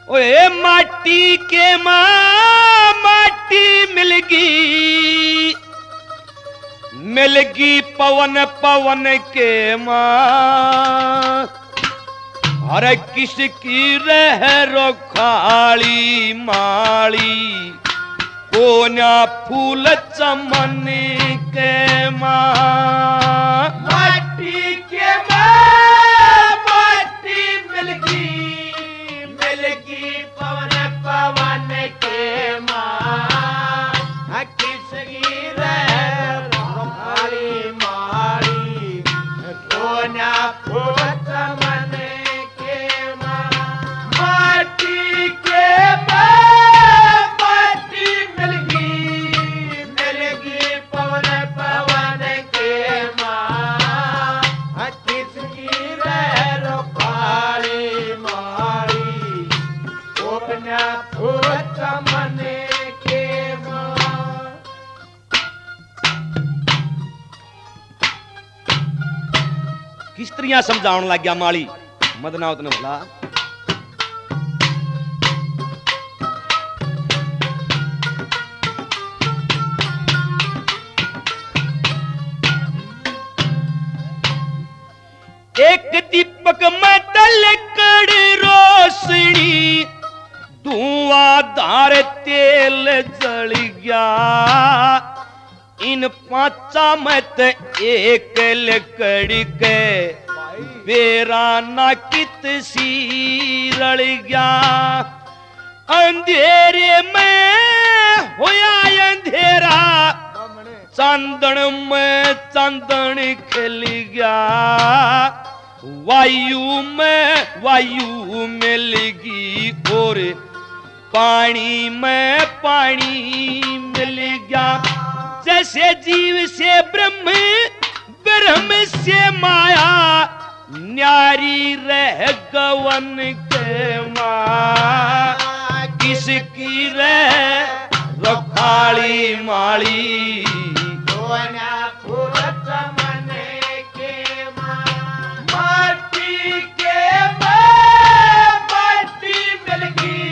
ओए माटी के माँ माटी मिलगी पवन पवन के माँ। हर किसकी रह रोखाली माली कोन्या फूल चमन के माँ। माटी के माँ माटी मिलगी पवन पवन के माँ। किसकी रह रोखाली माली कोन्या फूल चमन के माँ। माटी के माँ माटी मिलगी पवन पवन के माँ। किसकी रह रोखाली माली कोन्या फूल चमन के माँ। किस तरह समझाउन लग गया माली मदनावत ने बोला एक दीपक में तलकड़ रोशनी धुआंधार तेल जल गया। इन पांचा में ते एक लकड़ी के बेराना कित सी रल गया। अंधेरे में होया अंधेरा चांदन में चांदन खिल गया। वायु में लगी और पानी में पानी मिल गया। जैसे जीव से ब्रह्म ब्रह्म से माया न्यारी रह गवन के माँ। किसकी रह रखाली माली कोन्या फूल चमन के माँ। माटी के माँ माटी मिलगी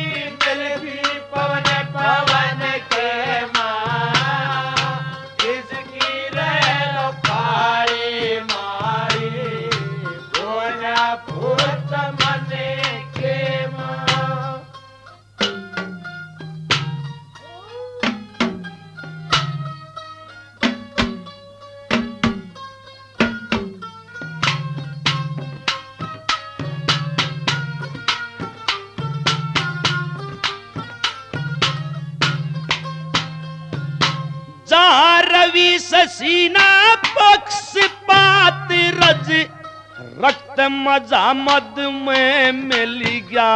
पवन पवन के माँ। किसकी रह रोखाली माली कोन्या फूल चमन के माँ। जहां रवि ससीना पक्षपात रज रक्त मजामद में मिल गया।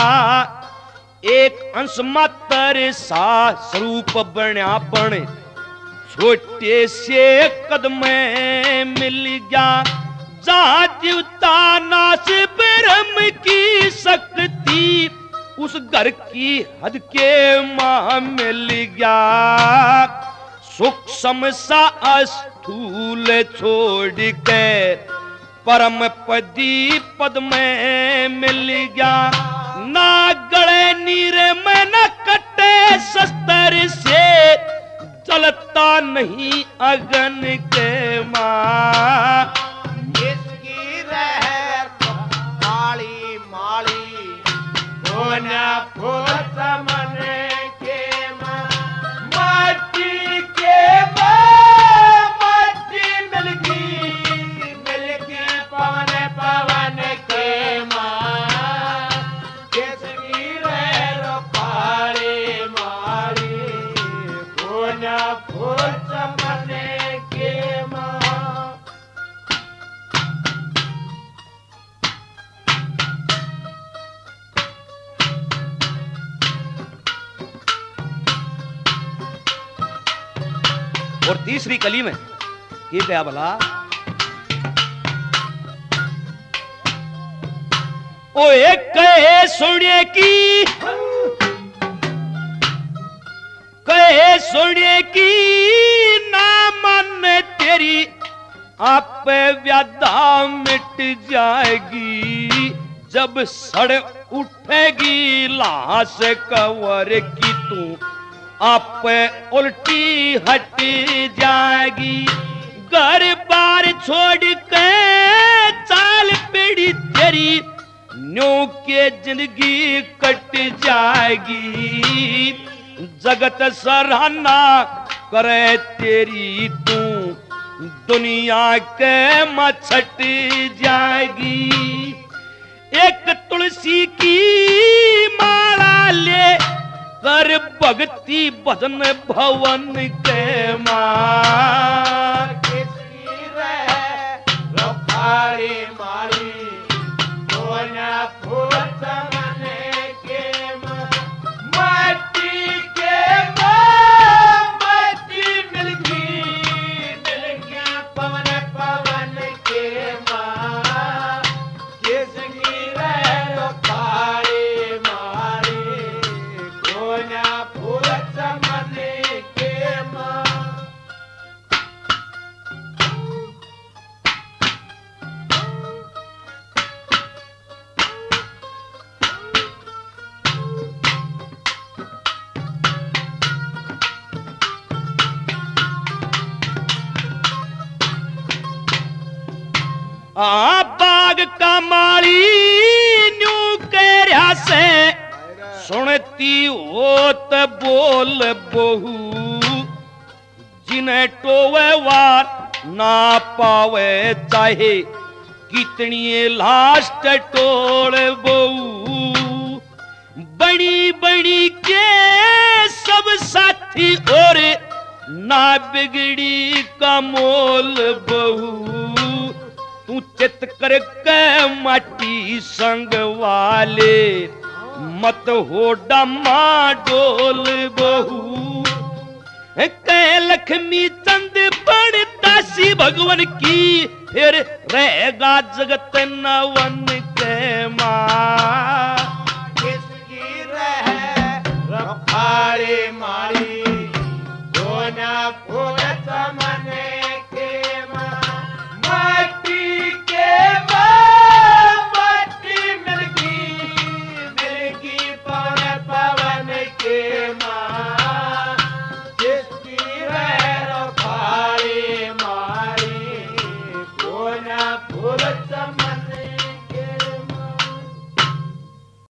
एक अंश मात्र सा स्वरूप बण्यापन छोटे से कदम में मिल गया। जहां देवता नाश ब्रह्म की शक्ति उस घर की हद के मां मिल गया। सूक्ष्म सा स्थूल छोड़ के परम पदी पद में मिल गया। ना गले नीर में न कटे शस्त्र से चलता नहीं अगन के माँ। किसकी रह काली माली कोन्या फूल चमन के माँ। माटी के माँ माटी मिलगी पवन पवन के माँ। किसकी रह काली माली कोन्या फूल चमन के माँ। और तीसरी कली में ये क्या भला ओए कहे सुने की ना मन तेरी आप व्याधा मिट जाएगी। जब सड़ उठेगी लाश कवर की तू आप उल्टी हट जाएगी। घर बार छोड़ के चाल पीढ़ी तेरी न्यू के जिंदगी कट जाएगी। जगत सराहना करे तेरी तू दुनिया के मछट जाएगी। एक तुलसी की माला ले कर भक्ति भजन भवन के मार। किसकी रहे रखाड़ी मारी कोना फूल चमने के माटी के माटी मिल गया पवन पवन के माँ। किसकी रहे रखाड़ी मारी कोना फूल चमने के माँ। बाग का माली न्यू कह से सुनती होत बोल बहू। जिन्हें टोवे वार ना पावे चाहे कितनी लास्ट टोल बहू। बड़ी बड़ी के सब साथी और ना बिगड़ी का मोल बहू। तू चित कर के माटी संग वाले मत हो डमा डोल बहू। कह लक्ष्मी चंद पड़ता सी भगवान की फिर रहेगा जगत नवन के माँ। किसकी रहे रखाड़ी मारी कोना फूल